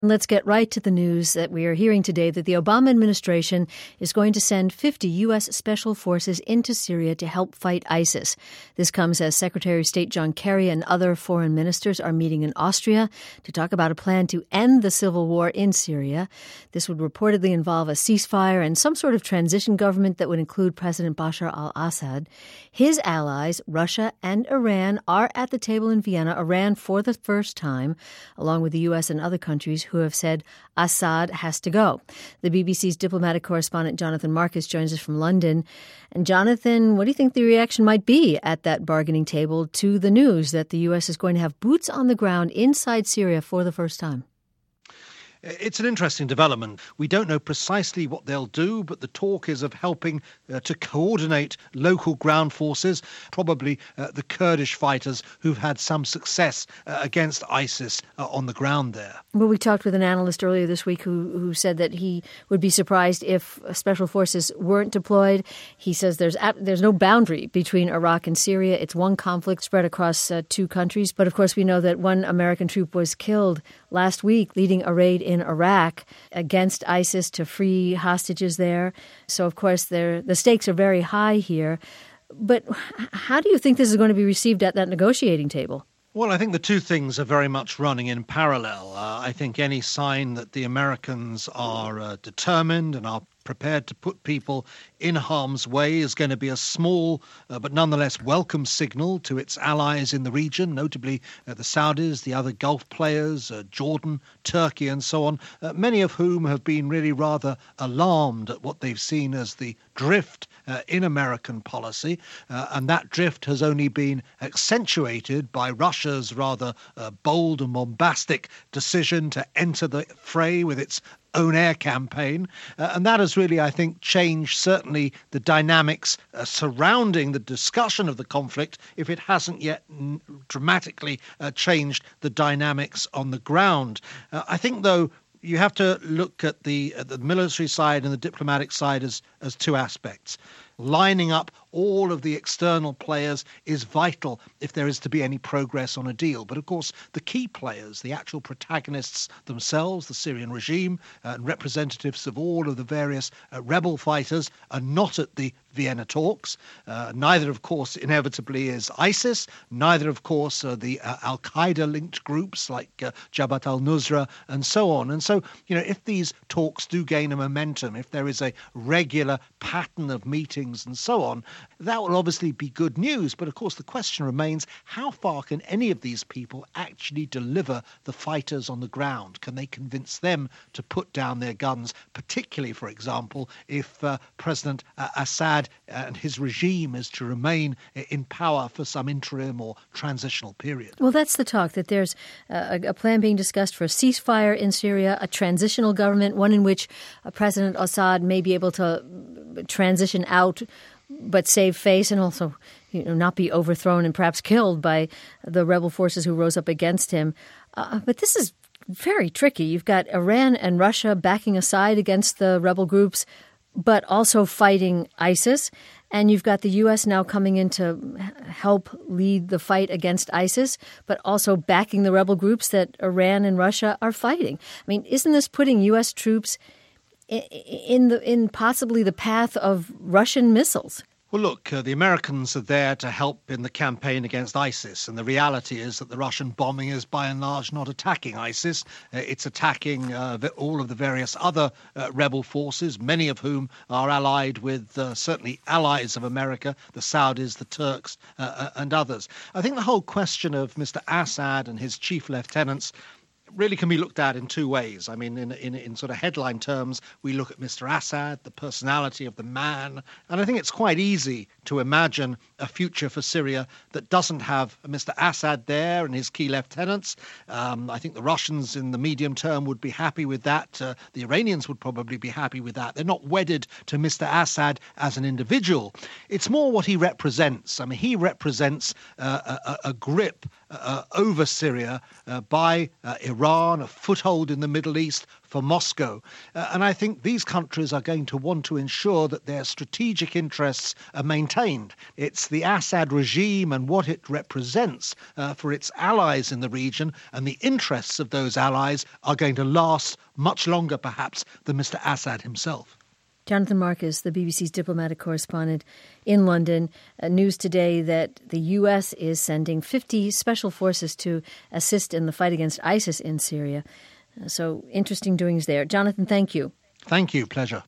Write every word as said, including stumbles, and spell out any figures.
Let's get right to the news that we are hearing today that the Obama administration is going to send fifty U S special forces into Syria to help fight ISIS. This comes as Secretary of State John Kerry and other foreign ministers are meeting in Austria to talk about a plan to end the civil war in Syria. This would reportedly involve a ceasefire and some sort of transition government that would include President Bashar al-Assad. His allies, Russia and Iran, are at the table in Vienna, Iran for the first time, along with the U S and other countries who have said Assad has to go. The B B C's diplomatic correspondent Jonathan Marcus joins us from London. And Jonathan, what do you think the reaction might be at that bargaining table to the news that the U S is going to have boots on the ground inside Syria for the first time? It's an interesting development. We don't know precisely what they'll do, but the talk is of helping uh, to coordinate local ground forces, probably uh, the Kurdish fighters who've had some success uh, against ISIS uh, on the ground there. Well, we talked with an analyst earlier this week who, who said that he would be surprised if special forces weren't deployed. He says there's there's no boundary between Iraq and Syria. It's one conflict spread across uh, two countries. But of course, we know that one American troop was killed last week leading a raid in Iraq against ISIS to free hostages there. So, of course, the stakes are very high here. But how do you think this is going to be received at that negotiating table? Well, I think the two things are very much running in parallel. Uh, I think any sign that the Americans are uh, determined and are prepared to put people in harm's way is going to be a small uh, but nonetheless welcome signal to its allies in the region, notably uh, the Saudis, the other Gulf players, uh, Jordan, Turkey and so on, uh, many of whom have been really rather alarmed at what they've seen as the drift uh, in American policy. Uh, and that drift has only been accentuated by Russia's rather uh, bold and bombastic decision to enter the fray with its own air campaign. Uh, and that has really, I think, changed certainly the dynamics uh, surrounding the discussion of the conflict, if it hasn't yet n- dramatically uh, changed the dynamics on the ground. Uh, I think, though, you have to look at the, at the military side and the diplomatic side as, as two aspects. Lining up all of the external players is vital if there is to be any progress on a deal. But of course, the key players, the actual protagonists themselves, the Syrian regime, uh, and representatives of all of the various uh, rebel fighters are not at the Vienna talks. Uh, neither, of course, inevitably is ISIS. Neither, of course, are the uh, al-Qaeda-linked groups like uh, Jabhat al-Nusra and so on. And so, you know, if these talks do gain a momentum, if there is a regular pattern of meetings and so on, that will obviously be good news. But of course, the question remains, how far can any of these people actually deliver the fighters on the ground? Can they convince them to put down their guns, particularly, for example, if uh, President uh, Assad and his regime is to remain in power for some interim or transitional period? Well, that's the talk, that there's a, a plan being discussed for a ceasefire in Syria, a transitional government, one in which uh, President Assad may be able to transition out but save face and also, you know, not be overthrown and perhaps killed by the rebel forces who rose up against him. Uh, but this is very tricky. You've got Iran and Russia backing Assad against the rebel groups, but also fighting ISIS. And you've got the U S now coming in to help lead the fight against ISIS, but also backing the rebel groups that Iran and Russia are fighting. I mean, isn't this putting U S troops in the in possibly the path of Russian missiles? Well, look, uh, the Americans are there to help in the campaign against ISIS, and the reality is that the Russian bombing is by and large not attacking ISIS. Uh, it's attacking uh, the, all of the various other uh, rebel forces, many of whom are allied with uh, certainly allies of America, the Saudis, the Turks, uh, and others. I think the whole question of Mister Assad and his chief lieutenants really can be looked at in two ways. I mean, in, in in sort of headline terms, we look at Mister Assad, the personality of the man, and I think it's quite easy to imagine a future for Syria that doesn't have Mister Assad there and his key lieutenants. Um, I think the Russians in the medium term would be happy with that. Uh, the Iranians would probably be happy with that. They're not wedded to Mister Assad as an individual. It's more what he represents. I mean, he represents uh, a, a grip uh, over Syria uh, by uh, Iran, a foothold in the Middle East for Moscow. Uh, and I think these countries are going to want to ensure that their strategic interests are maintained. It's the Assad regime and what it represents uh, for its allies in the region, and the interests of those allies are going to last much longer, perhaps, than Mister Assad himself. Jonathan Marcus, the B B C's diplomatic correspondent in London. Uh, news today that the U S is sending fifty special forces to assist in the fight against ISIS in Syria. Uh, so interesting doings there. Jonathan, thank you. Thank you. Pleasure.